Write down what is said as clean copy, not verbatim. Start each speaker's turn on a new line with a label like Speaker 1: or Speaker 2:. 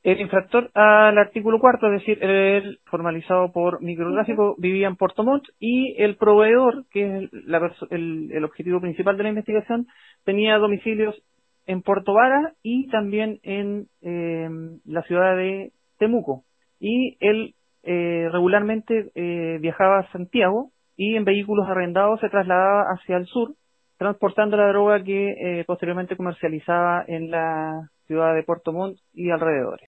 Speaker 1: El infractor al artículo cuarto, es decir, el formalizado por microtráfico, vivía en Puerto Montt y el proveedor, que es el objetivo principal de la investigación, tenía domicilios en Puerto Vara y también en la ciudad de Temuco. Y él regularmente viajaba a Santiago y en vehículos arrendados se trasladaba hacia el sur, transportando la droga que posteriormente comercializaba en la ciudad de Puerto Montt y alrededores.